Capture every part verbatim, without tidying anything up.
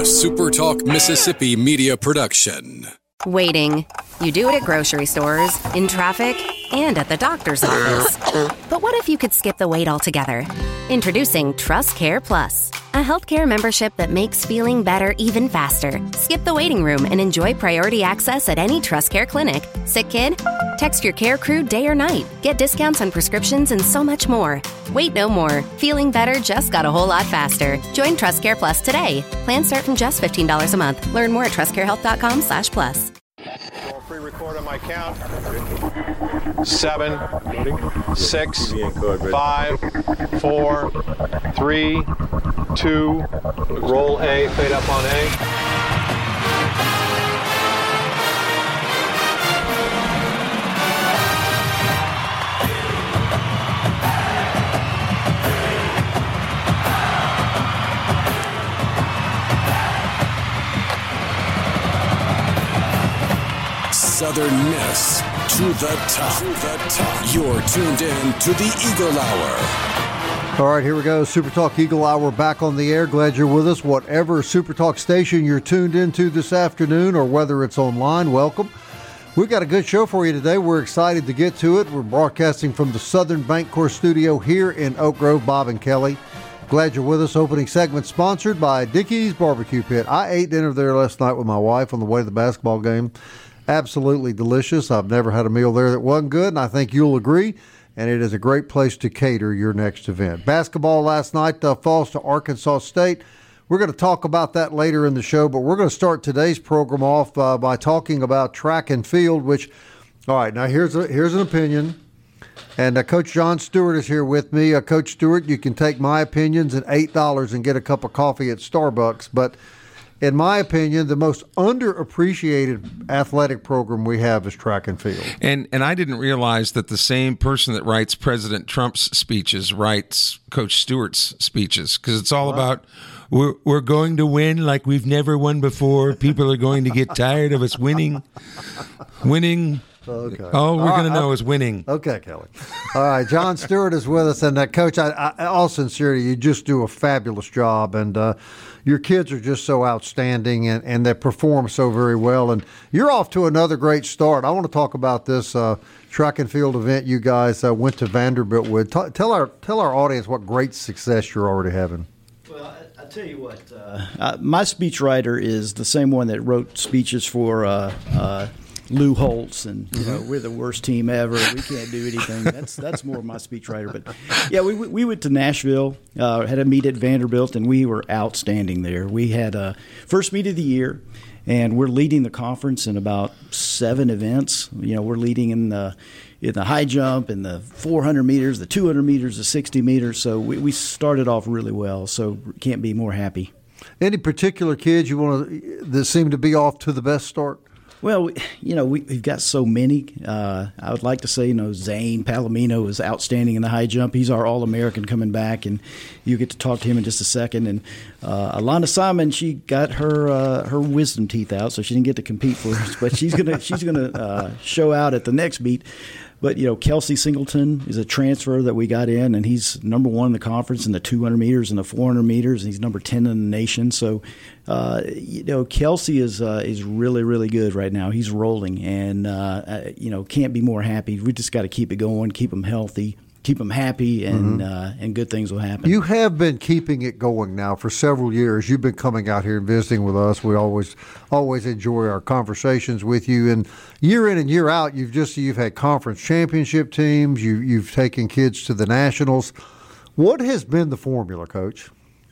a SuperTalk Mississippi media production. Waiting. You do it at grocery stores, in traffic, and at the doctor's office. But what if you could skip the wait altogether? Introducing TrustCare Plus, a healthcare membership that makes feeling better even faster. Skip the waiting room and enjoy priority access at any TrustCare clinic. Sick kid? Text your care crew day or night. Get discounts on prescriptions and so much more. Wait no more. Feeling better just got a whole lot faster. Join TrustCare Plus today. Plans start from just fifteen dollars a month. Learn more at trustcarehealth.com slash plus. I'll pre-record on my count. Seven, six, five, four, three, two, roll A, fade up on A. Southern Miss to the top. To the top. You're tuned in to the Eagle Hour. All right, here we go. Super Talk Eagle Hour back on the air. Glad you're with us. Whatever Super Talk station you're tuned into this afternoon or whether it's online, welcome. We've got a good show for you today. We're excited to get to it. We're broadcasting from the Southern Bancorp studio here in Oak Grove. Bob and Kelly, glad you're with us. Opening segment sponsored by Dickey's Barbecue Pit. I ate dinner there last night with my wife on the way to the basketball game. Absolutely delicious. I've never had a meal there that wasn't good, and I think you'll agree. And it is a great place to cater your next event. Basketball last night uh, falls to Arkansas State. We're going to talk about that later in the show, but we're going to start today's program off uh, by talking about track and field, which, all right, now here's a, here's an opinion. And uh, Coach John Stewart is here with me. Uh, Coach Stewart, you can take my opinions at eight dollars and get a cup of coffee at Starbucks, but in my opinion, the most underappreciated athletic program we have is track and field. And and I didn't realize that the same person that writes President Trump's speeches writes Coach Stewart's speeches, because it's all wow. about we're we're going to win like we've never won before. People are going to get tired of us winning, winning. Okay. All we're all going to right, know is winning. Okay, Kelly. All right, John Stewart is with us, and uh, Coach, I, I, all sincerity, you just do a fabulous job, and uh, your kids are just so outstanding, and, and they perform so very well, and you're off to another great start. I want to talk about this uh, track and field event you guys uh, went to Vanderbilt with. T- tell our tell our audience what great success you're already having. Well, I, I tell you what, uh, uh, my speechwriter is the same one that wrote speeches for uh, uh, Lou Holtz, and you know, we're the worst team ever. We can't do anything. That's that's more of my speechwriter. But yeah, we we went to Nashville, uh, had a meet at Vanderbilt, and we were outstanding there. We had a first meet of the year, and we're leading the conference in about seven events. You know, we're leading in the in the high jump, in the four hundred meters, the two hundred meters, the sixty meters. So we, we started off really well. So can't be more happy. Any particular kids you want to that seem to be off to the best start? Well, you know, we, we've got so many. Uh, I would like to say, you know, Zane Palomino is outstanding in the high jump. He's our All-American coming back, and you get to talk to him in just a second. And uh, Alana Simon, she got her uh, her wisdom teeth out, so she didn't get to compete for us. But she's gonna she's gonna uh, show out at the next meet. But, you know, Kelsey Singleton is a transfer that we got in, and he's number one in the conference in the two hundred meters and the four hundred meters, and he's number ten in the nation. So, uh, you know, Kelsey is uh, is really, really good right now. He's rolling, and, uh, you know, can't be more happy. We just got to keep it going, keep him healthy, keep them happy, and mm-hmm. uh, and good things will happen. You have been keeping it going now for several years. You've been coming out here and visiting with us. We always always enjoy our conversations with you. And year in and year out, you've just you've had conference championship teams. You you've taken kids to the nationals. What has been the formula, Coach?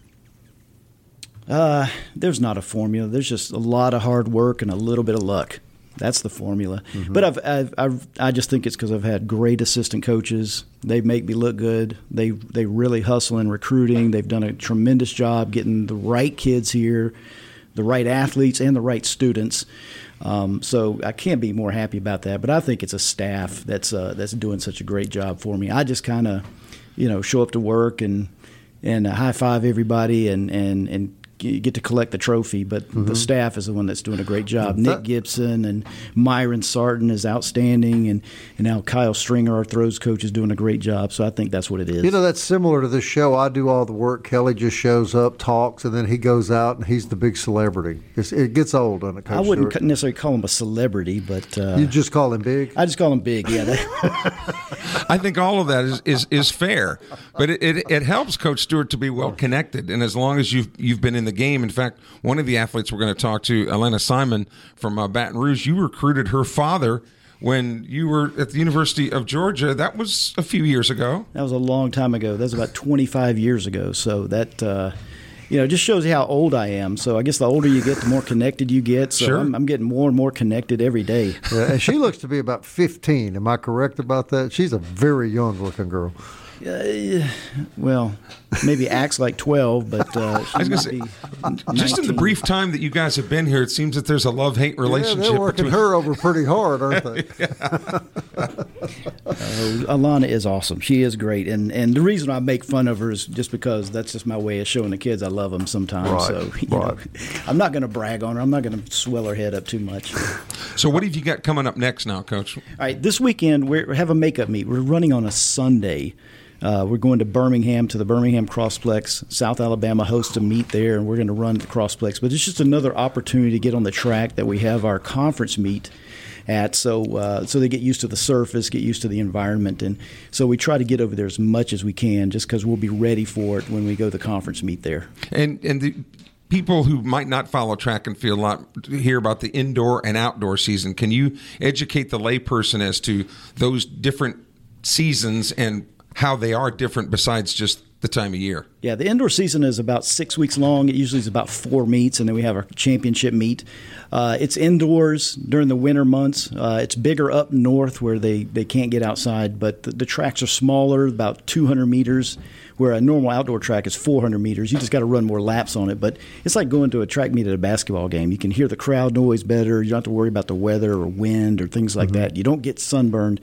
Uh, there's not a formula. There's just a lot of hard work and a little bit of luck. That's the formula. Mm-hmm. But I've, I've, I've, I just think it's because I've had great assistant coaches. They make me look good. They they really hustle in recruiting. They've done a tremendous job getting the right kids here, the right athletes, and the right students. Um, so I can't be more happy about that. But I think it's a staff that's uh, that's doing such a great job for me. I just kind of, you know, show up to work and and high five everybody and and and. you get to collect the trophy, but Mm-hmm. the staff is the one that's doing a great job. Nick Gibson and Myron Sarton is outstanding, and, and now Kyle Stringer, our throws coach, is doing a great job. So I think that's what it is. You know, that's similar to this show. I do all the work. Kelly just shows up, talks, and then he goes out and he's the big celebrity. It's, it gets old, doesn't it, Coach I wouldn't Stewart? necessarily call him a celebrity, but uh, You just call him big? I just call him big. Yeah, that, I think all of that is, is, is fair, but it, it, it helps Coach Stewart to be well connected. And as long as you've you've been in the game, in fact, one of the athletes we're going to talk to, Elena Simon from uh, Baton Rouge, you recruited her father when you were at the University of Georgia. That was a few years ago. that was a long time ago. That was about twenty-five years ago. So that. Uh, You know, it just shows you how old I am. So I guess the older you get, the more connected you get. So Sure. I'm, I'm getting more and more connected every day. Yeah, and she looks to be about fifteen. Am I correct about that? She's a very young-looking girl. Uh, well, maybe acts like twelve, but uh, she I was might gonna be say, just in the nineteen. brief time that you guys have been here, it seems that there's a love-hate Yeah, relationship they're working between her over pretty hard, aren't they? Uh, Alana is awesome. She is great, and and the reason I make fun of her is just because that's just my way of showing the kids I love them sometimes. Right, so you right. know, I'm not going to brag on her. I'm not going to swell her head up too much. So what have you got coming up next now, Coach? All right, this weekend we're, we have a makeup meet. We're running on a Sunday. Uh, we're going to Birmingham to the Birmingham Crossplex. South Alabama hosts a meet there, and we're going to run the Crossplex. But it's just another opportunity to get on the track that we have our conference meet at, so uh, so they get used to the surface, get used to the environment, and so we try to get over there as much as we can, just because we'll be ready for it when we go to the conference meet there. And and the people who might not follow track and field a lot hear about the indoor and outdoor season. Can you educate the layperson as to those different seasons and how they are different besides just the time of year? Yeah, the indoor season is about six weeks long. It usually is about four meets, and then we have our championship meet. Uh, it's indoors during the winter months. Uh, it's bigger up north where they, they can't get outside, but the, the tracks are smaller, about two hundred meters, where a normal outdoor track is four hundred meters. You just got to run more laps on it. But it's like going to a track meet at a basketball game. You can hear the crowd noise better. You don't have to worry about the weather or wind or things like mm-hmm. that. You don't get sunburned.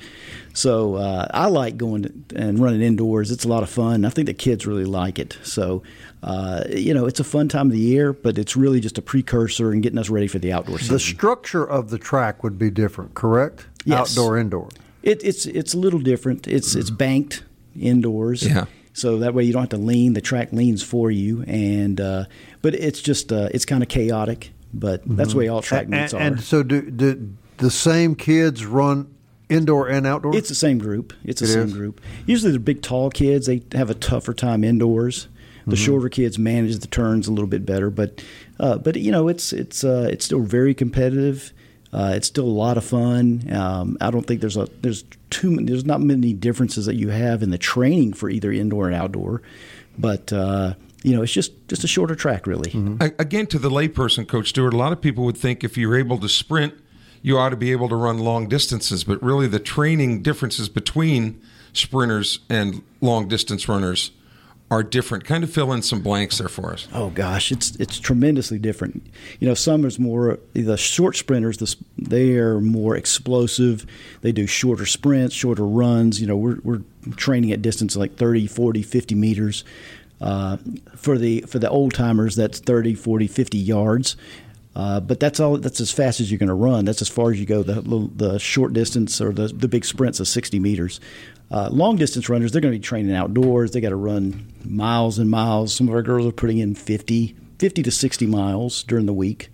So uh, I like going to, and running indoors. It's a lot of fun. I think the kids really like it. So, uh, you know, it's a fun time of the year, but it's really just a precursor and getting us ready for the outdoor season. The structure of the track would be different, correct? Yes. Outdoor, indoor. It, it's it's a little different. It's it's banked indoors. Yeah. So that way you don't have to lean. The track leans for you, and uh, but it's just uh, it's kind of chaotic. But that's the way all track meets and, are. and so do, do the same kids run indoor and outdoor? It's the same group. It's the It same is? group. Usually the big, tall kids, they have a tougher time indoors. The Mm-hmm. shorter kids manage the turns a little bit better, but uh, but you know it's it's uh, it's still very competitive. Uh, it's still a lot of fun. Um, I don't think there's a there's too many, there's not many differences that you have in the training for either indoor and outdoor, but uh, you know it's just just a shorter track really. Mm-hmm. A- Again, to the layperson, Coach Stewart, a lot of people would think if you're able to sprint, you ought to be able to run long distances, but really the training differences between sprinters and long distance runners are different. Kind of fill in some blanks there for us. Oh gosh, it's it's tremendously different. You know, some is more the short sprinters. The, they are more explosive. They do shorter sprints, shorter runs. You know, we're we're training at distance like thirty, forty, fifty meters. Uh, for the for the old timers, that's thirty, forty, fifty yards. Uh, but that's all. That's as fast as you're going to run. That's as far as you go. The the short distance or the the big sprints is sixty meters. Uh, long distance runners, they're going to be training outdoors. They got to run miles and miles. Some of our girls are putting in fifty, fifty to sixty miles during the week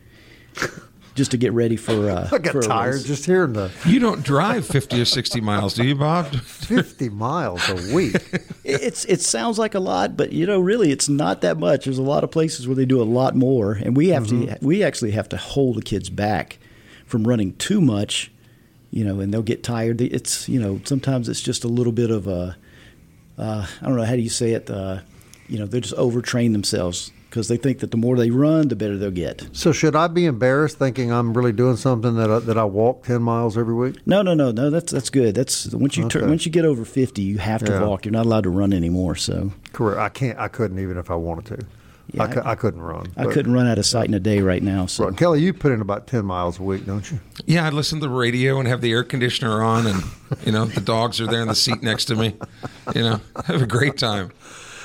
just to get ready for. Uh, I got for a tired race. just hearing the You don't drive fifty or sixty miles, do you, Bob? fifty miles a week. It's it sounds like a lot, but you know, really, it's not that much. There's a lot of places where they do a lot more, and we have mm-hmm. to we actually have to hold the kids back from running too much. You know, and they'll get tired. It's, you know, sometimes it's just a little bit of a, uh, I don't know, how do you say it? Uh, you know, they just overtrain themselves because they think that the more they run, the better they'll get. So should I be embarrassed thinking I'm really doing something that I, that I walk ten miles every week? No, no, no, no. That's that's good. That's once you Okay. turn, once you get over fifty, you have to Yeah. walk. You're not allowed to run anymore. So Correct. I can't. I couldn't even if I wanted to. Yeah, I, cou- I- I couldn't run. I But- couldn't run out of sight in a day right now. So Right. Kelly, you put in about ten miles a week, don't you? Yeah, I'd listen to the radio and have the air conditioner on, and you know the dogs are there in the seat next to me. You know, have a great time.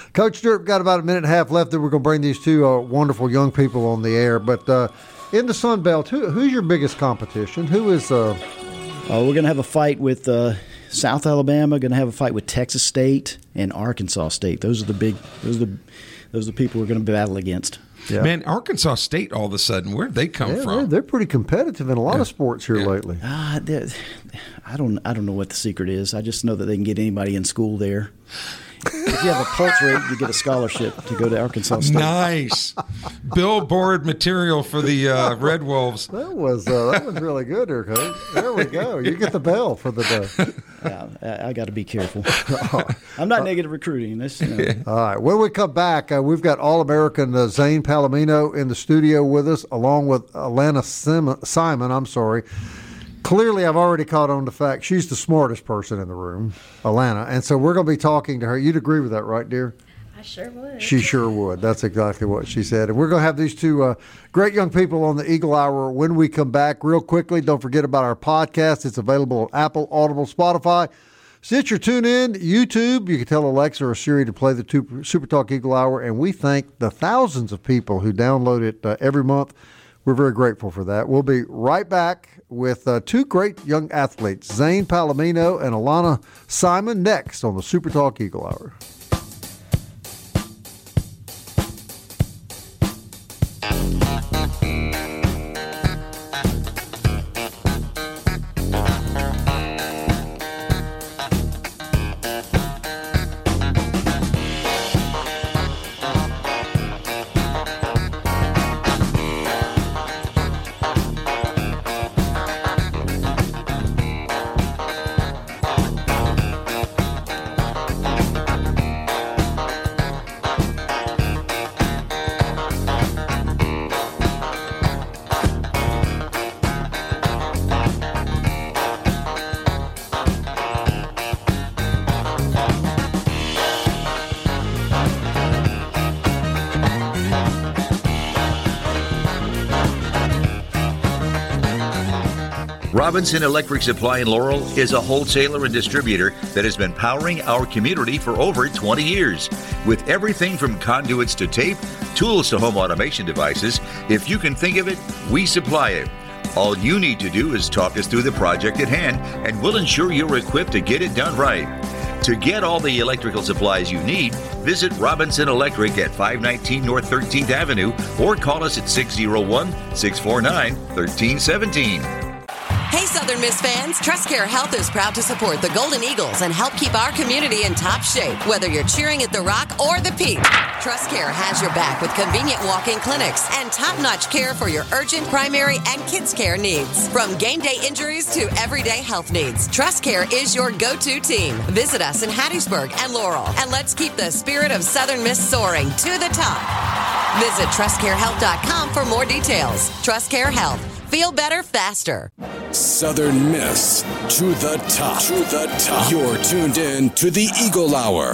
Coach Stewart, got about a minute and a half left. Then we're going to bring these two uh, wonderful young people on the air. But uh, in the Sun Belt, who, who's your biggest competition? Who is? Uh... Uh, we're going to have a fight with uh, South Alabama. Going to have a fight with Texas State and Arkansas State. Those are the big. Those are the. Those are the people we're going to battle against. Yeah. Man, Arkansas State, all of a sudden, where'd they come yeah, from? They're, they're pretty competitive in a lot yeah. of sports here yeah. lately. Uh, I don't. I don't know what the secret is. I just know that they can get anybody in school there. If you have a pulse rate, you get a scholarship to go to Arkansas State. Nice. Billboard material for the uh, Red Wolves. That was uh, that was really good there, Coach. There we go. You get the bell for the day. Yeah, I, I got to be careful. I'm not negative recruiting. This, you know. All right. When we come back, uh, we've got All-American uh, Zane Palomino in the studio with us, along with Alana Sim- Simon. I'm sorry. Clearly, I've already caught on the fact she's the smartest person in the room, Alana. And so we're going to be talking to her. You'd agree with that, right, dear? I sure would. She sure would. That's exactly what she said. And we're going to have these two uh, great young people on the Eagle Hour when we come back. Real quickly, don't forget about our podcast. It's available on Apple, Audible, Spotify, Stitcher, TuneIn, YouTube. You can tell Alexa or Siri to play the two, Super Talk Eagle Hour. And we thank the thousands of people who download it uh, every month. We're very grateful for that. We'll be right back with uh, two great young athletes, Zane Palomino and Alana Simon, next on the Super Talk Eagle Hour. Robinson Electric Supply in Laurel is a wholesaler and distributor that has been powering our community for over twenty years. With everything from conduits to tape, tools to home automation devices, if you can think of it, we supply it. All you need to do is talk us through the project at hand, and we'll ensure you're equipped to get it done right. To get all the electrical supplies you need, visit Robinson Electric at five nineteen North thirteenth Avenue or call us at six oh one, six four nine, one three one seven. Hey, Southern Miss fans, TrustCare Health is proud to support the Golden Eagles and help keep our community in top shape, whether you're cheering at the Rock or the Peak. TrustCare has your back with convenient walk-in clinics and top-notch care for your urgent, primary, and kids' care needs. From game day injuries to everyday health needs, TrustCare is your go-to team. Visit us in Hattiesburg and Laurel, and let's keep the spirit of Southern Miss soaring to the top. Visit trust care health dot com for more details. TrustCare Health. Feel better faster. Southern Miss to the top. To the top. You're tuned in to the Eagle Hour.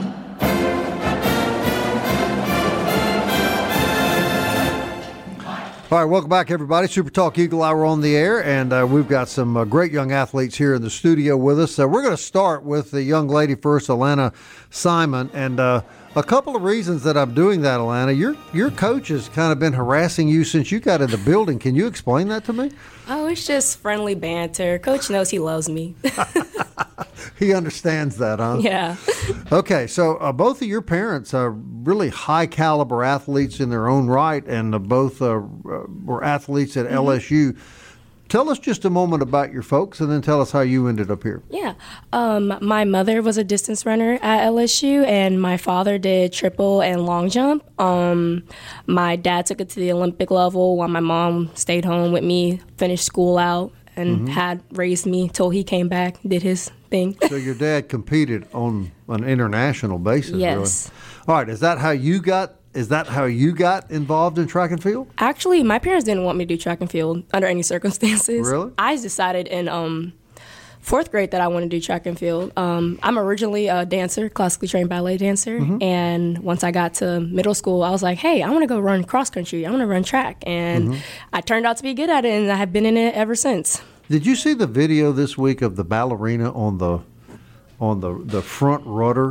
All right, welcome back, everybody. Super Talk Eagle Hour on the air, and uh, we've got some uh, great young athletes here in the studio with us. Uh, we're going to start with the young lady first, Alana Simon, and uh, a couple of reasons that I'm doing that, Alana. Your your coach has kind of been harassing you since you got in the building. Can you explain that to me? Oh, it's just friendly banter. Coach knows he loves me. He understands that, huh? Yeah. Okay, so uh, both of your parents are really high caliber athletes in their own right, and uh, both uh, were athletes at mm-hmm. L S U. Tell us just a moment about your folks, and then tell us how you ended up here. Yeah. Um, my mother was a distance runner at L S U, and my father did triple and long jump. Um, my dad took it to the Olympic level while my mom stayed home with me, finished school out, and mm-hmm. had raised me till he came back, did his thing. So your dad competed on an international basis, yes. Really? All right, is that how you got Is that how you got involved in track and field? Actually, my parents didn't want me to do track and field under any circumstances. Really? I decided in um, fourth grade that I wanted to do track and field. Um, I'm originally a dancer, classically trained ballet dancer. Mm-hmm. And once I got to middle school, I was like, hey, I want to go run cross country. I want to run track. And mm-hmm. I turned out to be good at it, and I have been in it ever since. Did you see the video this week of the ballerina on the on the, the front rudder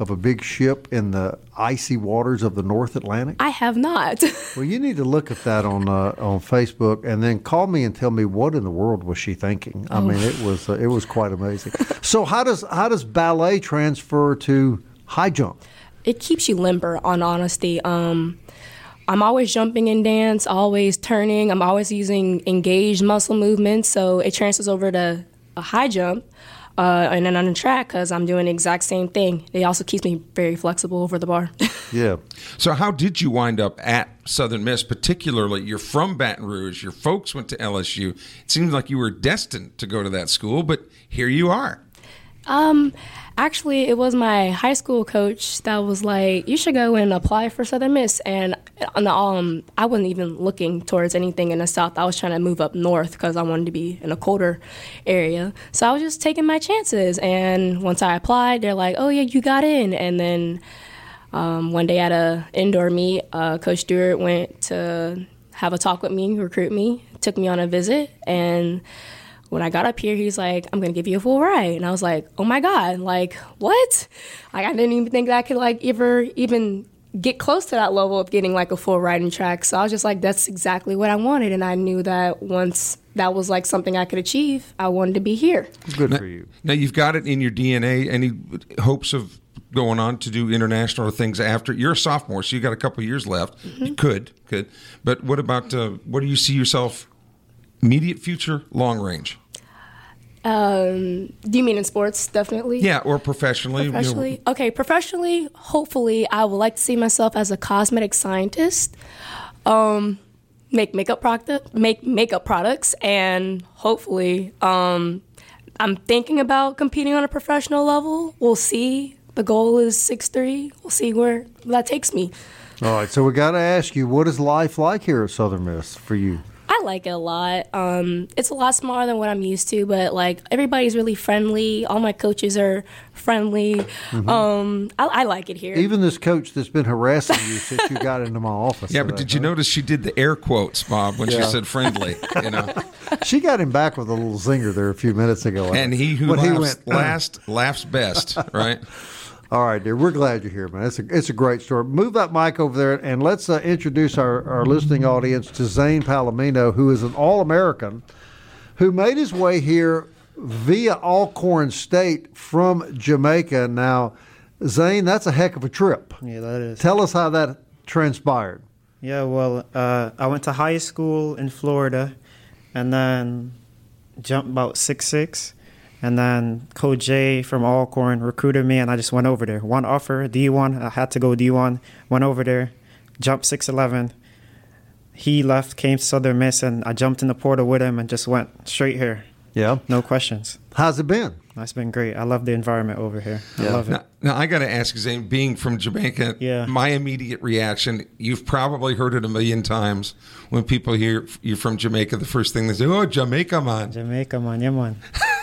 of a big ship in the icy waters of the North Atlantic? I have not. Well, you need to look at that on uh, on Facebook, and then call me and tell me what in the world was she thinking. I Oh. mean, it was uh, it was quite amazing. So how does how does ballet transfer to high jump? It keeps you limber, on honesty. Um, I'm always jumping in dance, always turning. I'm always using engaged muscle movements, so it transfers over to a high jump. Uh, and then on the track, because I'm doing the exact same thing. It also keeps me very flexible over the bar. Yeah. So how did you wind up at Southern Miss, particularly? You're from Baton Rouge. Your folks went to L S U. It seems like you were destined to go to that school, but here you are. Um, actually, it was my high school coach that was like, "You should go and apply for Southern Miss." And on the, um, I wasn't even looking towards anything in the South. I was trying to move up north because I wanted to be in a colder area. So I was just taking my chances. And once I applied, they're like, "Oh yeah, you got in." And then um, one day at a indoor meet, uh, Coach Stewart went to have a talk with me, recruit me, took me on a visit, and when I got up here, he's like, "I'm going to give you a full ride." And I was like, "Oh my God, like, what?" Like, I didn't even think that I could, like, ever even get close to that level of getting, like, a full ride in track. So I was just like, that's exactly what I wanted. And I knew that once that was, like, something I could achieve, I wanted to be here. Good now, for you. Now, you've got it in your D N A. Any hopes of going on to do international things after? You're a sophomore, so you got a couple of years left. Mm-hmm. You could, could. But what about, uh, what do you see yourself, immediate future, long range? Um, do you mean in sports? Definitely. Yeah, or professionally. Professionally. You know. Okay, professionally, hopefully, I would like to see myself as a cosmetic scientist. Um, make makeup product, make makeup products, and hopefully, um, I'm thinking about competing on a professional level. We'll see. The goal is six three. We'll see where that takes me. All right, so we got to ask you, what is life like here at Southern Miss for you? I like it a lot. Um, it's a lot smaller than what I'm used to, but like everybody's really friendly. All my coaches are friendly. Mm-hmm. Um, I, I like it here. Even this coach that's been harassing you since you got into my office. Yeah, today, but did you huh? notice she did the air quotes, Bob, when Yeah. she said friendly? You know, she got him back with a little zinger there a few minutes ago. And he who when laughs he went, last laughs best, right? All right, dear. We're glad you're here, man. It's a, it's a great story. Move that mic over there, and let's uh, introduce our, our listening audience to Zane Palomino, who is an All-American who made his way here via Alcorn State from Jamaica. Now, Zane, that's a heck of a trip. Yeah, that is. Tell us how that transpired. Yeah, well, uh, I went to high school in Florida, and then jumped about six six. And then Coach Jay from Alcorn recruited me, and I just went over there. One offer, D one. I had to go D one. Went over there, jumped six eleven. He left, came to Southern Miss, and I jumped in the portal with him and just went straight here. Yeah. No questions. How's it been? It's been great. I love the environment over here. I Yeah. love it. Now, now I got to ask, Zane, being from Jamaica, Yeah. my immediate reaction, you've probably heard it a million times when people hear you're from Jamaica, the first thing they say, "Oh, Jamaica, man." Jamaica, man. Yeah, man.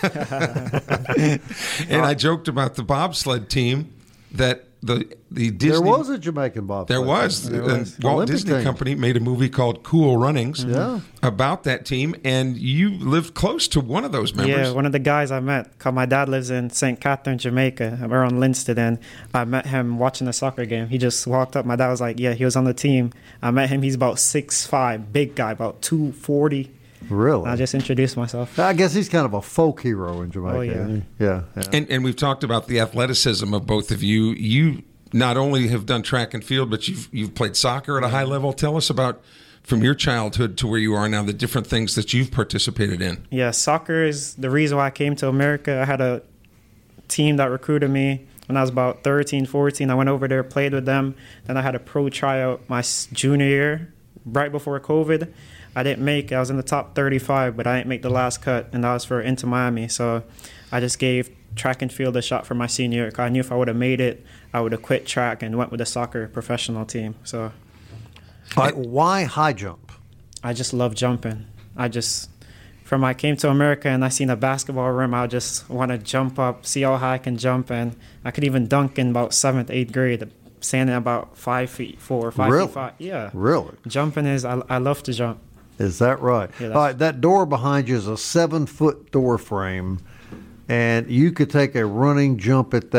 And I joked about the bobsled team that the the Disney There was a Jamaican bobsled. There was. There And was. Walt Olympic Disney team. Company made a movie called Cool Runnings Yeah. about that team, and you lived close to one of those members. Yeah, one of the guys I met, 'cause my dad lives in Saint Catherine, Jamaica. We're on Linsted, and I met him watching a soccer game. He just walked up. My dad was like, yeah, he was on the team. I met him. He's about six five, big guy, about two forty. Really? I just introduced myself. I guess he's kind of a folk hero in Jamaica. Oh, yeah. isn't he? Yeah. yeah. And, and we've talked about the athleticism of both of you. You not only have done track and field, but you've you've played soccer at a high level. Tell us about, from your childhood to where you are now, the different things that you've participated in. Yeah, soccer is the reason why I came to America. I had a team that recruited me when I was about thirteen, fourteen. I went over there, played with them. Then I had a pro tryout my s- junior year, right before COVID. I didn't make it. I was in the top thirty-five, but I didn't make the last cut, and that was for Inter Miami. So I just gave track and field a shot for my senior year. 'Cause I knew if I would have made it, I would have quit track and went with the soccer professional team. So All right, why high jump? I just love jumping. I just, from I came to America and I seen a basketball rim, I just want to jump up, see how high I can jump, and I could even dunk in about seventh, eighth grade, standing about five feet four, five Really? feet five. Yeah. Really? Jumping is, I, I love to jump. Is that right? Yeah, that's- All right, that door behind you is a seven-foot door frame, and you could take a running jump at that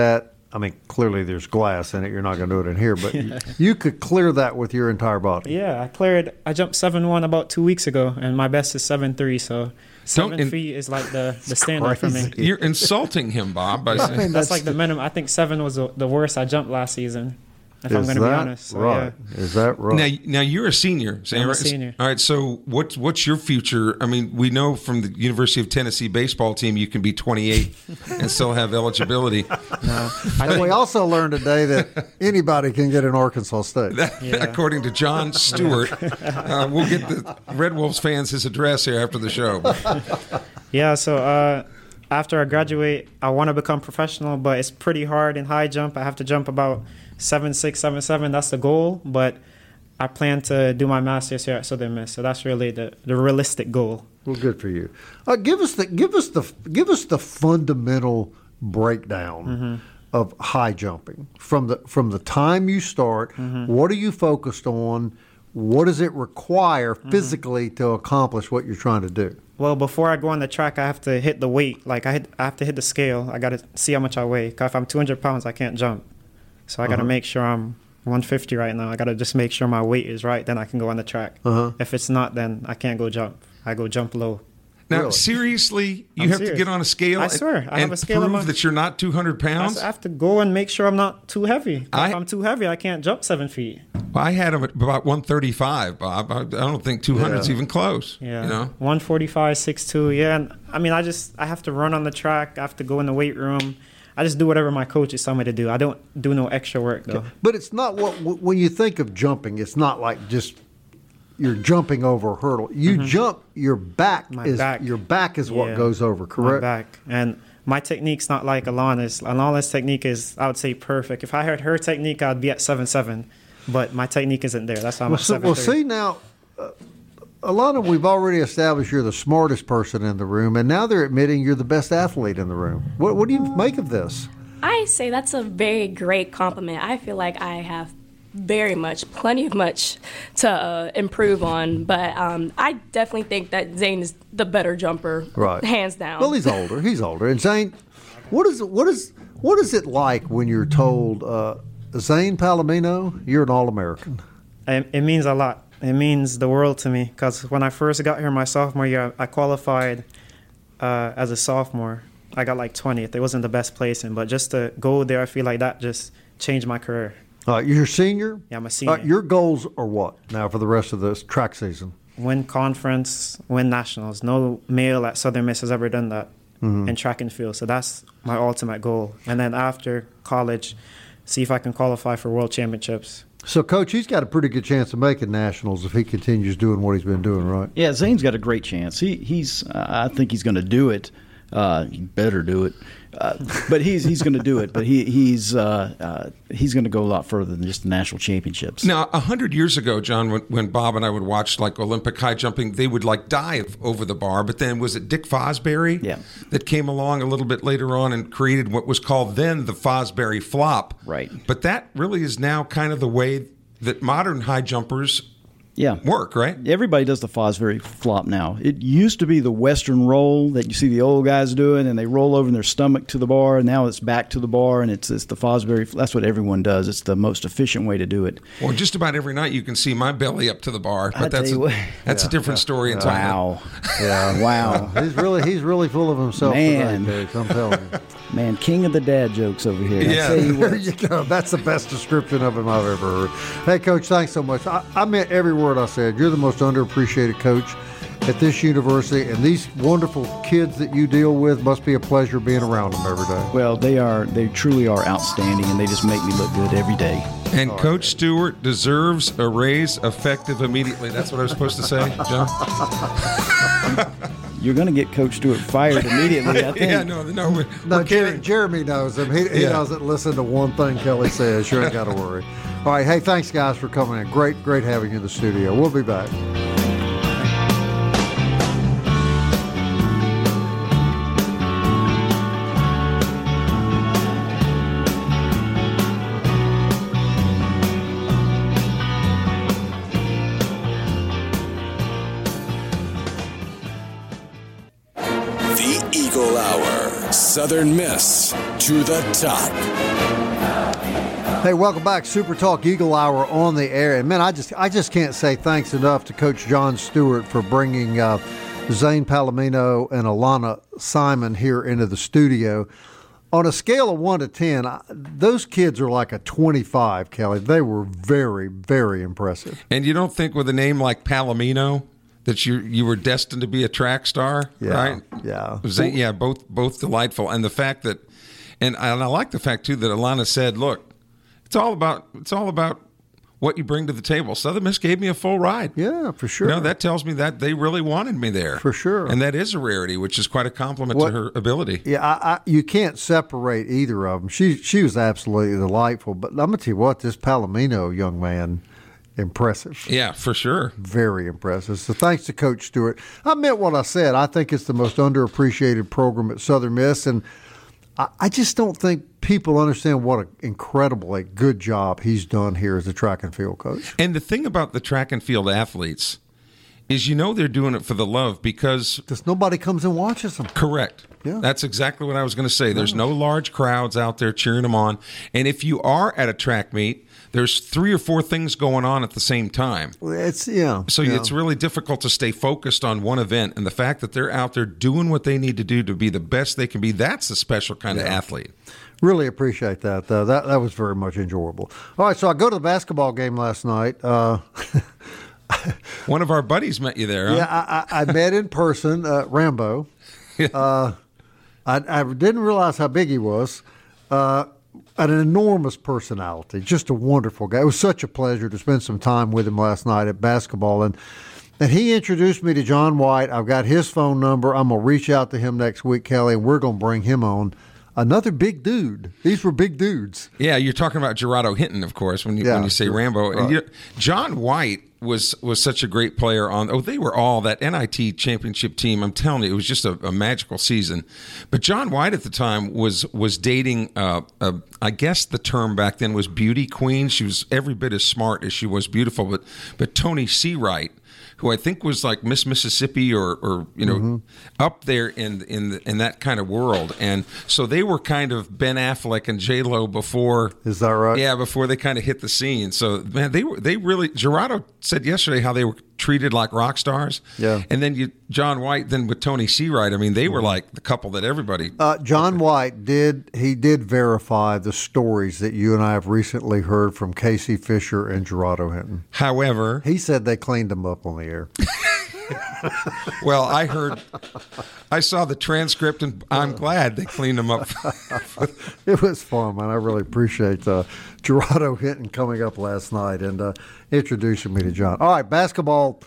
I mean, clearly there's glass in it. You're not going to do it in here, but you, you could clear that with your entire body. Yeah, I cleared. I jumped seven one about two weeks ago, and my best is seven three. So seven Don't- feet is like the, the standard for me. You're insulting him, Bob. By I saying, mean, that's like the minimum. I think seven was the, the worst I jumped last season, if I'm Is going to be that honest. So, right? yeah. Is that right? Now, now you're a senior. Sam, I'm a right? senior. All right. So, what's what's your future? I mean, we know from the University of Tennessee baseball team you can be twenty-eight and still have eligibility. No, I And we think, also learned today that anybody can get in Arkansas State. Yeah. According to John Stewart, uh, we'll get the Red Wolves fans his address here after the show. yeah, so uh, after I graduate, I want to become professional, but it's pretty hard in high jump. I have to jump about seven six, seven seven. That's the goal, but I plan to do my master's here at Southern Miss, so that's really the, the realistic goal. Well, good for you. Uh, give us the give us the give us the fundamental breakdown Mm-hmm. of high jumping from the from the time you start. Mm-hmm. What are you focused on? What does it require Mm-hmm. physically to accomplish what you're trying to do? Well, before I go on the track, I have to hit the weight. Like I, hit, I have to hit the scale. I got to see how much I weigh. 'Cause if I'm two hundred pounds, I can't jump. So I got to Uh-huh. make sure I'm one fifty right now. I got to just make sure my weight is right. Then I can go on the track. Uh-huh. If it's not, then I can't go jump. I go jump low. Now, Really? seriously, you I'm have to serious. get on a scale I and, swear, I and have a scale on prove my- that you're not two hundred I pounds? s- I have to go and make sure I'm not too heavy. 'Cause I- if I'm too heavy, I can't jump seven feet. Well, I had him at about one thirty-five, Bob. I, I don't think two hundred is Yeah. even close. Yeah, You know? one forty-five, six two. Yeah, and I mean, I just I have to run on the track. I have to go in the weight room. I just do whatever my coaches tell me to do. I don't do no extra work though. But it's not what when you think of jumping, it's not like just you're jumping over a hurdle. You jump, your back Mm-hmm. My is back. your back is what Yeah, goes over, My correct? back. And my technique's not like Alana's. Alana's technique is, I would say, perfect. If I heard her technique, I'd be at seven seven. But my technique isn't there. That's why I'm Well, at so, seven well three. see now, uh, Alana, we've already established you're the smartest person in the room, and now they're admitting you're the best athlete in the room. What, what do you make of this? I say that's a very great compliment. I feel like I have very much, plenty of much to uh, improve on, but um, I definitely think that Zane is the better jumper, Right, hands down. Well, he's older. He's older. And Zane, what is what is what is it like when you're told, uh, Zane Palomino, you're an All-American? It, it means a lot. It means the world to me because when I first got here my sophomore year, I qualified uh, as a sophomore. I got like twentieth. It wasn't the best placing, but just to go there, I feel like that just changed my career. Uh, you're a senior? Yeah, I'm a senior. Uh, your goals are what now for the rest of this track season? Win conference, win nationals. No male at Southern Miss has ever done that in track and field. So that's my ultimate goal. And then after college, see if I can qualify for world championships. So, Coach, he's got a pretty good chance of making nationals if he continues doing what he's been doing, right? Yeah, Zane's got a great chance. He he's uh, I think he's going to do it. Uh, he better do it. Uh, but he's he's going to do it. But he he's uh, uh, he's going to go a lot further than just the national championships. Now, a hundred years ago, John, when, when Bob and I would watch like Olympic high jumping, they would like dive over the bar. But then was it Dick Fosbury Yeah. that came along a little bit later on and created what was called then the Fosbury flop? Right. But that really is now kind of the way that modern high jumpers Yeah. work, right? Everybody does the Fosbury flop now. It used to be the Western roll that you see the old guys doing, and they roll over in their stomach to the bar, and now it's back to the bar, and it's, it's the Fosbury. That's what everyone does. It's the most efficient way to do it. Well, just about every night you can see my belly up to the bar, I but that's tell a, you what. that's a different story entirely. Wow. Yeah. Wow. He's really he's really full of himself Man. today, Coach. I'm telling you. Man, king of the dad jokes over here. Yeah. I tell you There what. you go. That's the best description of him I've ever heard. Hey, Coach, thanks so much. I, I meant every word I said. You're the most underappreciated coach at this university, and these wonderful kids that you deal with must be a pleasure being around them every day. Well, they are. They truly are outstanding, and they just make me look good every day. And Coach Stewart deserves a raise effective immediately. That's what I was supposed to say, John? You're going to get Coach Stewart fired immediately, I think. Yeah, no, no, we're, No, we're Jer- kidding. Jeremy knows him. He, he Yeah. doesn't listen to one thing Kelly says. You ain't got to worry. All right. Hey, thanks, guys, for coming in. Great, great having you in the studio. We'll be back. The Eagle Hour. Southern Miss to the top. Hey, welcome back. Super Talk Eagle Hour on the air. And, man, I just I just can't say thanks enough to Coach Jon Stewart for bringing uh, Zane Palomino and Alana Simon here into the studio. On a scale of one to ten, I, those kids are like a twenty-five, Kelly. They were very, very impressive. And you don't think with a name like Palomino that you you were destined to be a track star, Yeah, right? yeah. Zane, yeah, both both delightful. And the fact that, and, and I like the fact, too, that Alana said, look, it's all about it's all about what you bring to the table. Southern Miss gave me a full ride. Yeah, for sure. You know, that tells me that they really wanted me there. For sure. And that is a rarity, which is quite a compliment What- to her ability. Yeah, I, I, you can't separate either of them. She she was absolutely delightful. But I'm going to tell you what, this Palomino young man, impressive. Yeah, for sure. Very impressive. So thanks to Coach Stewart. I meant what I said. I think it's the most underappreciated program at Southern Miss. And I, I just don't think people understand what an incredibly good job he's done here as a track and field coach. And the thing about the track and field athletes is, you know, they're doing it for the love because Because nobody comes and watches them. correct. Yeah. That's exactly what I was going to say. There's no large crowds out there cheering them on. And if you are at a track meet, there's three or four things going on at the same time. It's, yeah. So yeah. it's really difficult to stay focused on one event. And the fact that they're out there doing what they need to do to be the best they can be, that's a special kind of athlete. Really appreciate that, though. That that was very much enjoyable. All right, so I go to the basketball game last night. Uh, One of our buddies met you there, huh? yeah, I, I, I met in person uh, Rambo. Uh, I, I didn't realize how big he was. Uh, an enormous personality, just a wonderful guy. It was such a pleasure to spend some time with him last night at basketball. And and he introduced me to John White. I've got his phone number. I'm going to reach out to him next week, Kelly, and we're going to bring him on. Another big dude. These were big dudes. Yeah, you're talking about Gerardo Hinton, of course, when you Yeah, when you say sure. Rambo. And Right. you, John White was was such a great player on. Oh, they were all that N I T championship team. I'm telling you, it was just a, a magical season. But John White at the time was was dating. Uh, uh, I guess the term back then was beauty queen. She was every bit as smart as she was beautiful. But but Tony Seawright, who I think was like Miss Mississippi or, or you know, Mm-hmm. up there in in the, in that kind of world, and so they were kind of Ben Affleck and J Lo before. Is that right? Yeah, before they kind of hit the scene. So man, they were they really. Gerardo said yesterday how they were treated like rock stars. Yeah. and then you John White, then with Tony Seawright. I mean, they were like the couple that everybody. Uh, John White did he did verify the stories that you and I have recently heard from Casey Fisher and Gerardo Hinton. However, He said they cleaned him up on the air. well, I heard, I saw the transcript, and I'm glad they cleaned them up. It was fun, man. I really appreciate uh, Gerardo Hinton coming up last night and uh, introducing me to John. All right, basketball.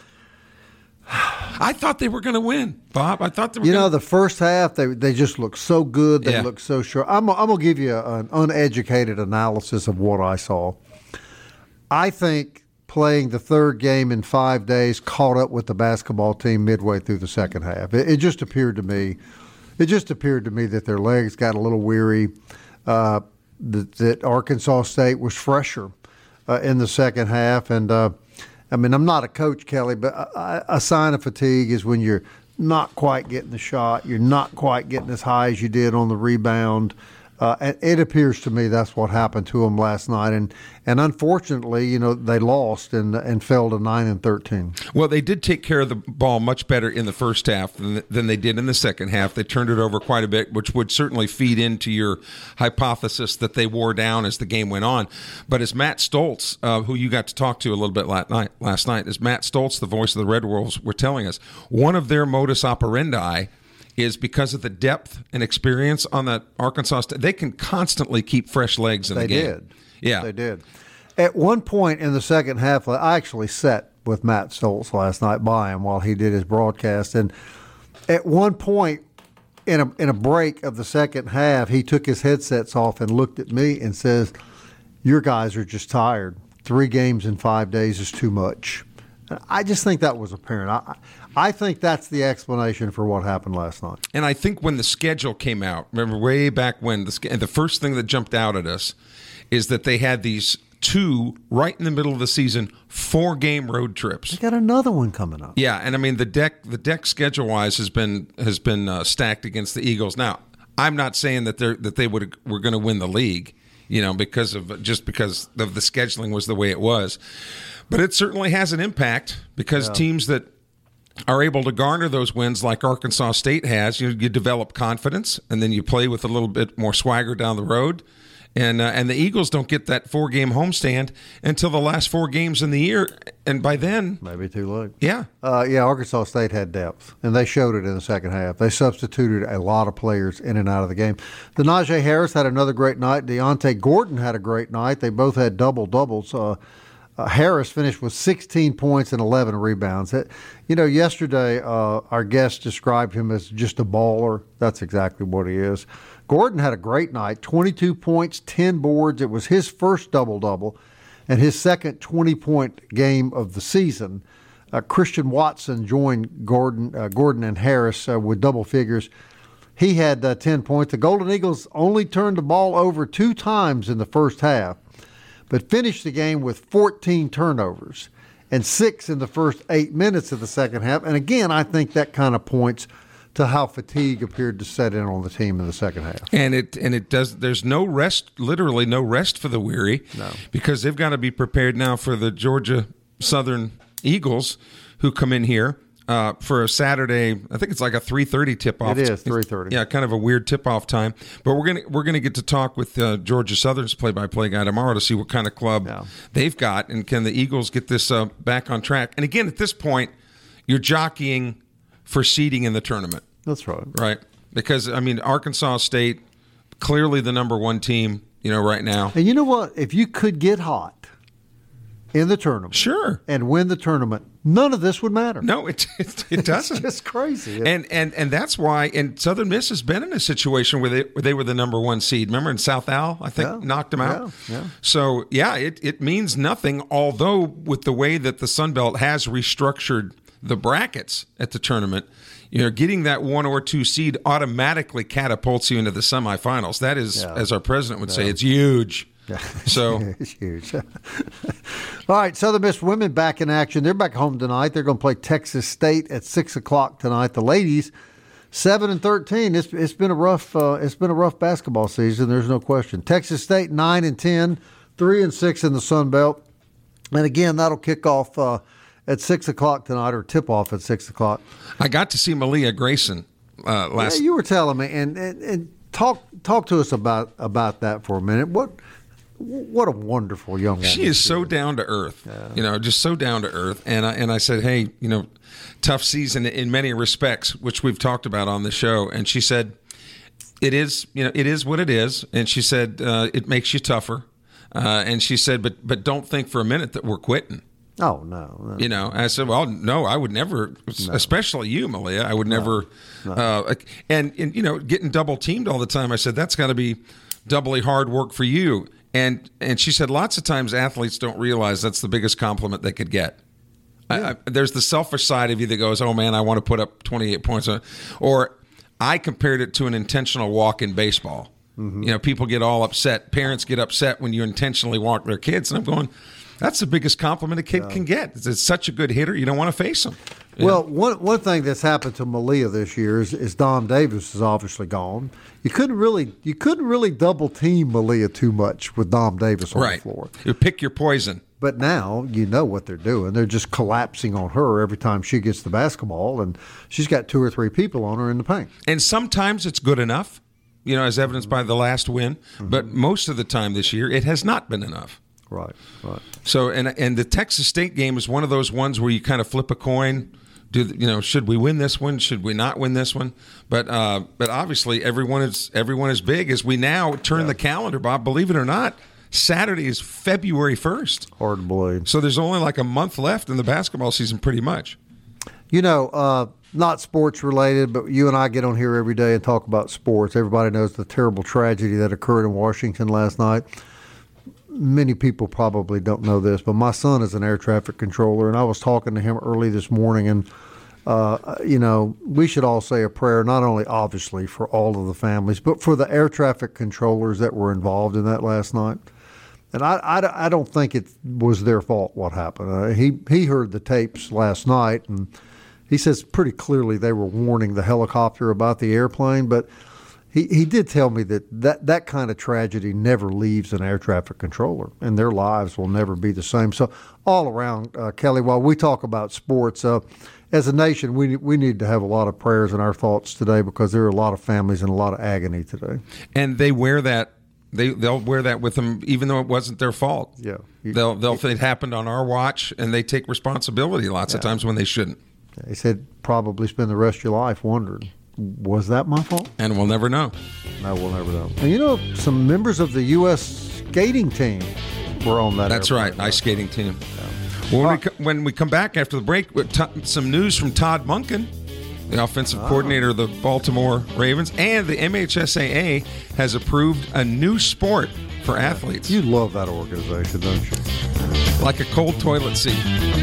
I thought they were going to win, Bob. I thought they were. You gonna, know, the first half, they they just look so good. They Yeah. look so sure. I'm, I'm going to give you an uneducated analysis of what I saw. I think playing the third game in five days caught up with the basketball team midway through the second half. It, it just appeared to me, it just appeared to me that their legs got a little weary. Uh, that, that Arkansas State was fresher uh, in the second half, and uh, I mean, I'm not a coach, Kelly, but a, a sign of fatigue is when you're not quite getting the shot, you're not quite getting as high as you did on the rebound. Uh, and it appears to me that's what happened to them last night, and and unfortunately, you know, they lost and and fell to nine and thirteen. Well, they did take care of the ball much better in the first half than, than they did in the second half. They turned it over quite a bit, which would certainly feed into your hypothesis that they wore down as the game went on. But as Matt Stoltz, uh, who you got to talk to a little bit last night, last night, as Matt Stoltz, the voice of the Red Wolves, were telling us, one of their modus operandi is because of the depth and experience on that Arkansas State. They can constantly keep fresh legs in They the game. did. Yeah. They did. At one point in the second half, I actually sat with Matt Stoltz last night by him while he did his broadcast. And at one point in a, in a break of the second half, he took his headsets off and looked at me and says, "Your guys are just tired. Three games in five days is too much." I just think that was apparent. I, I think that's the explanation for what happened last night. And I think when the schedule came out, remember way back when, the, and the first thing that jumped out at us is that they had these two, right in the middle of the season, four-game road trips. They got another one coming up. Yeah, and I mean, the deck the deck schedule-wise has been, has been uh, stacked against the Eagles. Now, I'm not saying that they're that they would were going to win the league, you know, because of just because of the scheduling was the way it was. But it certainly has an impact because yeah. teams that are able to garner those wins like Arkansas State has, you you develop confidence, and then you play with a little bit more swagger down the road. And uh, and the Eagles don't get that four-game homestand until the last four games in the year, and by then... Maybe too late. Yeah. Uh, yeah, Arkansas State had depth, and they showed it in the second half. They substituted a lot of players in and out of the game. The Najee Harris had another great night. Deontay Gordon had a great night. They both had double-doubles. Uh, uh, Harris finished with sixteen points and eleven rebounds. It, you know, yesterday uh, our guest described him as just a baller. That's exactly what he is. Gordon had a great night, twenty-two points, ten boards. It was his first double-double and his second twenty-point game of the season. Uh, Christian Watson joined Gordon uh, Gordon and Harris uh, with double figures. He had uh, ten points. The Golden Eagles only turned the ball over two times in the first half, but finished the game with fourteen turnovers and six in the first eight minutes of the second half. And again, I think that kind of points to how fatigue appeared to set in on the team in the second half. And it and it does. There's no rest, literally no rest for the weary, no. because they've got to be prepared now for the Georgia Southern Eagles, who come in here uh, for a Saturday. I think it's like a three thirty tip-off. It is three thirty. Yeah, kind of a weird tip-off time. But we're gonna we're gonna get to talk with uh, Georgia Southern's play-by-play guy tomorrow to see what kind of club yeah. they've got, and can the Eagles get this uh, back on track. And again, at this point, you're jockeying for seeding in the tournament. That's right. Right. Because, I mean, Arkansas State, clearly the number one team, you know, right now. And you know what? If you could get hot in the tournament, sure, and win the tournament, none of this would matter. No, it it, it doesn't. It's just crazy. And and and that's why, and Southern Miss has been in a situation where they where they were the number one seed. Remember in South Al, I think, yeah. knocked them out. Yeah, yeah. So, yeah, it, it means nothing, although with the way that the Sun Belt has restructured the brackets at the tournament, you know, getting that one or two seed automatically catapults you into the semifinals. That is, yeah. as our president would yeah. say, it's huge. Yeah. So it's huge. All right, Southern Miss women back in action. They're back home tonight. They're going to play Texas State at six o'clock tonight. The ladies, seven and thirteen. It's it's been a rough uh, it's been a rough basketball season. There's no question. Texas State nine and ten, three and six in the Sun Belt, and again that'll kick off uh, at six o'clock tonight, or tip off at six o'clock. I got to see Malia Grayson uh, last. Yeah, you were telling me, and, and, and talk talk to us about about that for a minute. What what a wonderful young woman. She is so down to earth, yeah. you know, just so down to earth. And I and I said, hey, you know, tough season in many respects, which we've talked about on the show. And she said, it is, you know, it is what it is. And she said, uh, it makes you tougher. Uh, and she said, but but don't think for a minute that we're quitting. Oh, no, no. You know, I said, well, no, I would never, no. especially you, Malia, I would never. No. Uh, and, and, you know, getting double teamed all the time, I said, that's got to be doubly hard work for you. And and she said, lots of times athletes don't realize that's the biggest compliment they could get. Yeah. I, I, there's the selfish side of you that goes, oh, man, I want to put up twenty-eight points. Or I compared it to an intentional walk in baseball. Mm-hmm. You know, people get all upset. Parents get upset when you intentionally walk their kids. And I'm going, that's the biggest compliment a kid yeah. can get. It's such a good hitter, you don't want to face him. Well, one one thing that's happened to Malia this year is, is Dom Davis is obviously gone. You couldn't really you couldn't really double team Malia too much with Dom Davis on right. the floor. You pick your poison. But now you know what they're doing. They're just collapsing on her every time she gets the basketball, and she's got two or three people on her in the paint. And sometimes it's good enough, you know, as evidenced by the last win. Mm-hmm. But most of the time this year, it has not been enough. Right, right. So, and and the Texas State game is one of those ones where you kind of flip a coin. Do you know? Should we win this one? Should we not win this one? But uh, but obviously, everyone is everyone is big as we now turn yeah. the calendar. Bob, believe it or not, Saturday is February first. Hard to believe. So there's only like a month left in the basketball season, pretty much. You know, uh, not sports related, but you and I get on here every day and talk about sports. Everybody knows the terrible tragedy that occurred in Washington last night. Many people probably don't know this, but my son is an air traffic controller, and I was talking to him early this morning, and, uh, you know, we should all say a prayer, not only obviously for all of the families, but for the air traffic controllers that were involved in that last night. And I, I, I don't think it was their fault what happened. Uh, he, he heard the tapes last night, and he says pretty clearly they were warning the helicopter about the airplane, but He he did tell me that, that that kind of tragedy never leaves an air traffic controller, and their lives will never be the same. So all around, uh, Kelly, while we talk about sports, uh, as a nation, we we need to have a lot of prayers in our thoughts today because there are a lot of families in a lot of agony today. And they wear that. They they'll wear that with them, even though it wasn't their fault. Yeah, you, they'll they'll it happened on our watch, and they take responsibility lots yeah. of times when they shouldn't. They said probably spend the rest of your life wondering, was that my fault? And we'll never know. No, we'll never know. And you know, some members of the U S skating team were on that. That's right, ice skating team. Yeah. Well, when, we, when we come back after the break, with t- some news from Todd Monken, the offensive oh. coordinator of the Baltimore Ravens, and the M H S A A has approved a new sport for athletes. You love that organization, don't you? Like a cold toilet seat.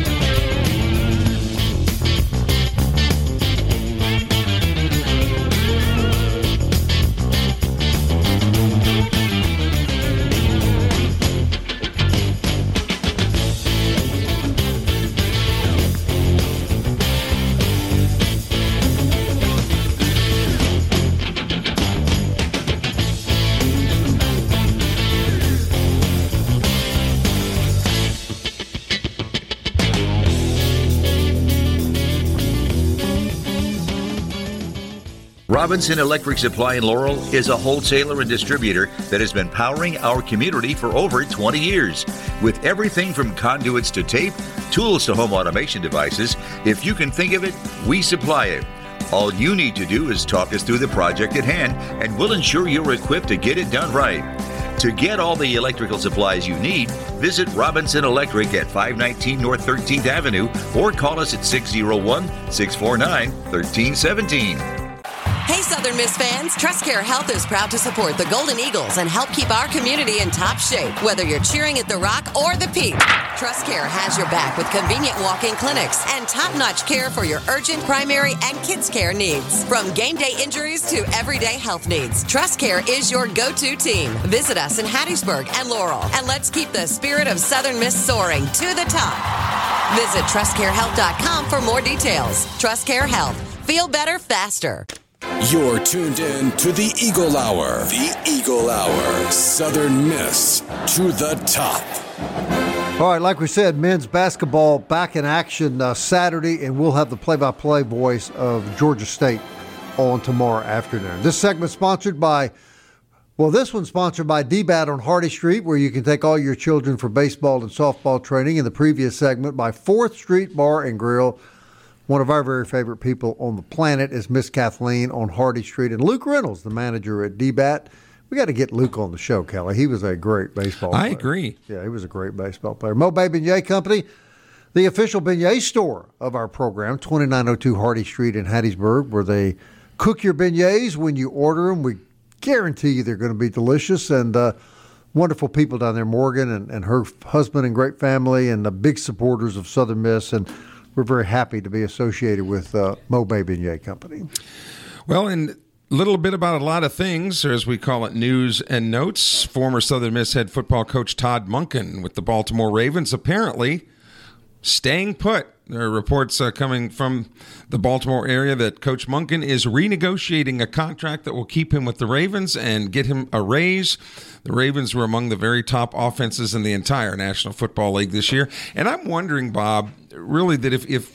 Robinson Electric Supply in Laurel is a wholesaler and distributor that has been powering our community for over twenty years. With everything from conduits to tape, tools to home automation devices, if you can think of it, we supply it. All you need to do is talk us through the project at hand, and we'll ensure you're equipped to get it done right. To get all the electrical supplies you need, visit Robinson Electric at five nineteen North thirteenth Avenue or call us at six oh one, six four nine, one three one seven. Hey, Southern Miss fans, TrustCare Health is proud to support the Golden Eagles and help keep our community in top shape, whether you're cheering at the Rock or the Peak. TrustCare has your back with convenient walk-in clinics and top-notch care for your urgent, primary, and kids' care needs. From game day injuries to everyday health needs, TrustCare is your go-to team. Visit us in Hattiesburg and Laurel, and let's keep the spirit of Southern Miss soaring to the top. Visit trust care health dot com for more details. TrustCare Health. Feel better faster. You're tuned in to the Eagle Hour. The Eagle Hour. Southern Miss to the top. All right, like we said, men's basketball back in action uh, Saturday, and we'll have the play-by-play voice of Georgia State on tomorrow afternoon. This segment sponsored by, well, this one's sponsored by D-Bat on Hardy Street, where you can take all your children for baseball and softball training. In the previous segment, by fourth Street Bar and Grill. One of our very favorite people on the planet is Miss Kathleen on Hardy Street. And Luke Reynolds, the manager at D-Bat. We got to get Luke on the show, Kelly. He was a great baseball player. I agree. Yeah, he was a great baseball player. Mo-Bay Beignet Company, the official beignet store of our program, twenty-nine oh two Hardy Street in Hattiesburg, where they cook your beignets when you order them. We guarantee you they're going to be delicious. And uh, wonderful people down there, Morgan and, and her husband and great family, and the big supporters of Southern Miss. And we're very happy to be associated with uh, Mo-Bay Beignet Company. Well, and a little bit about a lot of things, or as we call it, news and notes. Former Southern Miss head football coach Todd Monken with the Baltimore Ravens apparently staying put. There are reports uh, coming from the Baltimore area that Coach Monken is renegotiating a contract that will keep him with the Ravens and get him a raise. The Ravens were among the very top offenses in the entire National Football League this year. And I'm wondering, Bob, really that if, if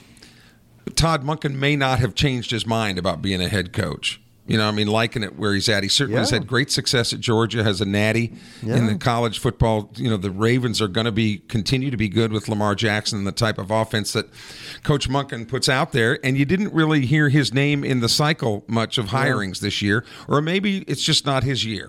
Todd Monken may not have changed his mind about being a head coach. You know, I mean, liking it where he's at. He certainly yeah. has had great success at Georgia, has a natty yeah. in the college football. You know, the Ravens are going to be continue to be good with Lamar Jackson and the type of offense that Coach Monken puts out there. And you didn't really hear his name in the cycle much of hirings yeah. this year, or maybe it's just not his year.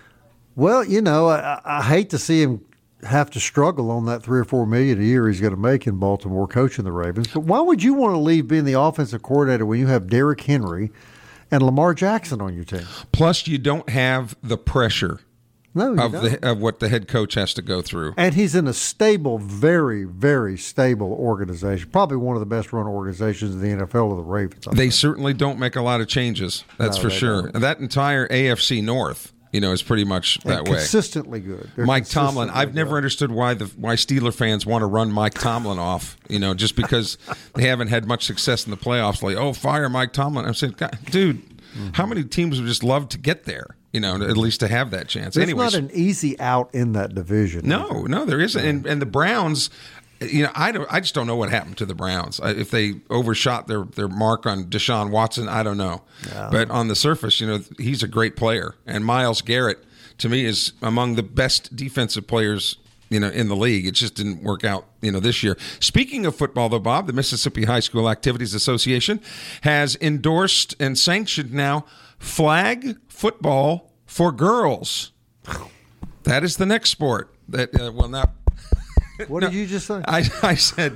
Well, you know, I, I hate to see him have to struggle on that three or four million a year he's going to make in Baltimore coaching the Ravens. But why would you want to leave being the offensive coordinator when you have Derrick Henry and Lamar Jackson on your team? Plus, you don't have the pressure no, of the of what the head coach has to go through. And he's in a stable, very, very stable organization. Probably one of the best run organizations in the N F L of the Ravens. I they think. certainly don't make a lot of changes. That's no, for sure. Don't. And that entire A F C North, you know, is pretty much that and way. Consistently good. They're Mike consistently Tomlin. I've good. never understood why the why Steeler fans want to run Mike Tomlin off. You know, just because they haven't had much success in the playoffs. Like, oh, fire Mike Tomlin. I'm saying, God, dude, Mm-hmm. How many teams would just love to get there? You know, at least to have that chance. There's Anyways, not an easy out in that division. No, no, there isn't. And, and the Browns, you know, I don't. I just don't know what happened to the Browns. If they overshot their, their mark on Deshaun Watson, I don't know. Yeah. But on the surface, you know, he's a great player. And Myles Garrett, to me, is among the best defensive players, you know, in the league. It just didn't work out, you know, this year. Speaking of football, though, Bob, the Mississippi High School Activities Association has endorsed and sanctioned now flag football for girls. That is the next sport. That uh, well, now. What no, did you just say? I, I said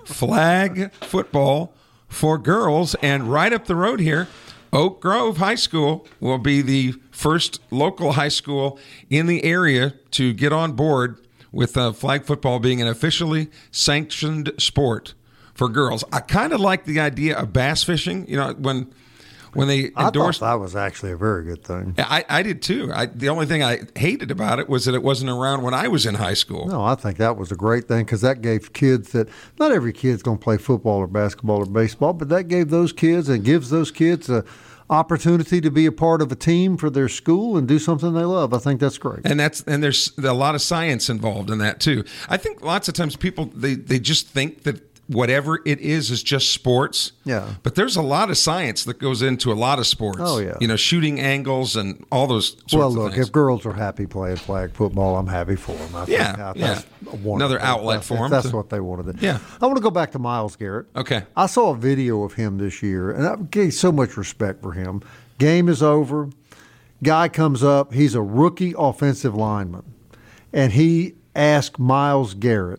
flag football for girls, and right up the road here, Oak Grove High School will be the first local high school in the area to get on board with uh, flag football being an officially sanctioned sport for girls. I kind of like the idea of bass fishing. You know, when when they endorsed, I thought that was actually a very good thing. I, I did too. I, the only thing I hated about it was that it wasn't around when I was in high school. No, I think that was a great thing because that gave kids that not every kid's going to play football or basketball or baseball, but that gave those kids and gives those kids a opportunity to be a part of a team for their school and do something they love. I think that's great. And that's and there's a lot of science involved in that too. I think lots of times people they, they just think that whatever it is is just sports. Yeah. But there's a lot of science that goes into a lot of sports. Oh, yeah. You know, shooting angles and all those sorts well, of look, things. if girls are happy playing flag football, I'm happy for them. I yeah, think, I, yeah. That's Another outlet that's, for them. That's to, what they want to do. Yeah. I want to go back to Myles Garrett. Okay. I saw a video of him this year, and I gave so much respect for him. Game is over. Guy comes up. He's a rookie offensive lineman, and he asked Myles Garrett,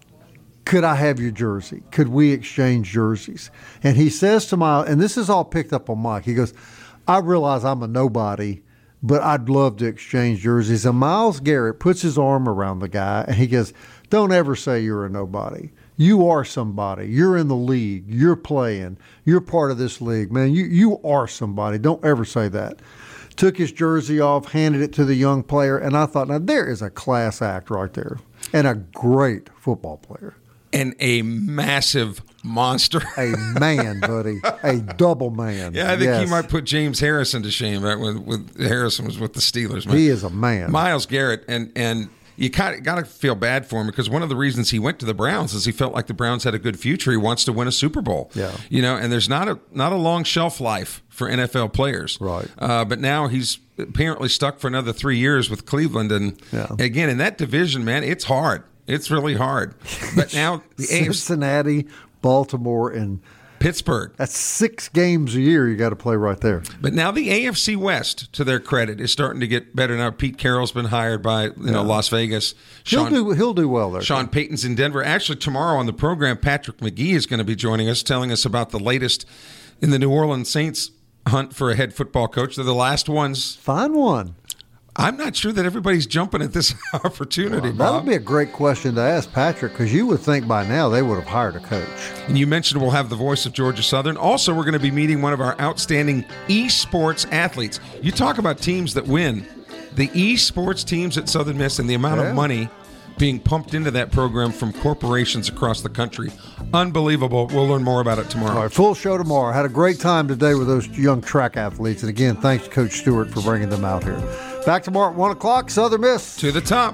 could I have your jersey? Could we exchange jerseys? And he says to Myles, and this is all picked up on Mike, he goes, I realize I'm a nobody, but I'd love to exchange jerseys. And Myles Garrett puts his arm around the guy, and he goes, don't ever say you're a nobody. You are somebody. You're in the league. You're playing. You're part of this league. Man, you, you are somebody. Don't ever say that. Took his jersey off, handed it to the young player, and I thought, now there is a class act right there and a great football player. And a massive monster. A man, buddy. A double man. Yeah, I think yes. he might put James Harrison to shame. Right? When, when Harrison was with the Steelers. Man. He is a man. Myles Garrett, and and you kind of got to feel bad for him because one of the reasons he went to the Browns is he felt like the Browns had a good future. He wants to win a Super Bowl. Yeah. You know, and there's not a not a long shelf life for N F L players. Right. Uh, but now he's apparently stuck for another three years with Cleveland, and yeah. again in that division, man, it's hard. It's really hard. But now the Cincinnati, Baltimore, and Pittsburgh. That's six games a year you got to play right there. But now the A F C West, to their credit, is starting to get better now. Pete Carroll's been hired by you know yeah. Las Vegas. Sean, he'll do he'll do well there. Sean Payton's in Denver. Actually, tomorrow on the program, Patrick McGee is going to be joining us, telling us about the latest in the New Orleans Saints hunt for a head football coach. They're the last ones. Find one. I'm not sure that everybody's jumping at this opportunity, well, Bob. That would be a great question to ask Patrick, because you would think by now they would have hired a coach. And you mentioned we'll have the voice of Georgia Southern. Also, we're going to be meeting one of our outstanding esports athletes. You talk about teams that win. The esports teams at Southern Miss and the amount yeah. of money being pumped into that program from corporations across the country. Unbelievable. We'll learn more about it tomorrow. All right, full show tomorrow. Had a great time today with those young track athletes. And again, thanks to Coach Stewart for bringing them out here. Back tomorrow at one o'clock, Southern Miss. To the top.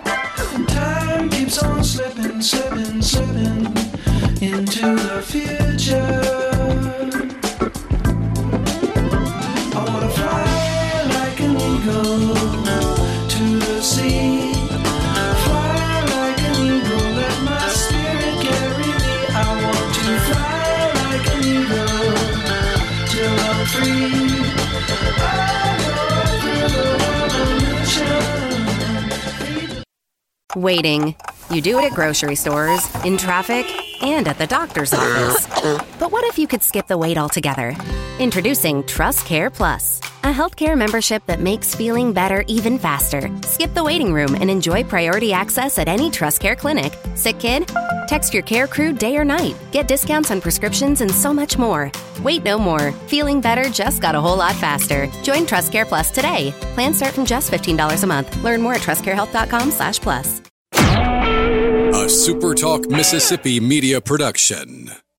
Time keeps on slipping, slipping, slipping into the future. I want to fly like an eagle to the sea. Fly like an eagle, let my spirit carry me. I want to fly like an eagle till I'm free. I go through the world. Waiting. You do it at grocery stores, in traffic, and at the doctor's office. But what if you could skip the wait altogether? Introducing Trust Care Plus, a healthcare membership that makes feeling better even faster. Skip the waiting room and enjoy priority access at any Trust Care clinic. Sick kid? Text your care crew day or night. Get discounts on prescriptions and so much more. Wait no more. Feeling better just got a whole lot faster. Join Trust Care Plus today. Plans start from just fifteen dollars a month. Learn more at trustcarehealth.com slash plus. A SuperTalk Mississippi media production.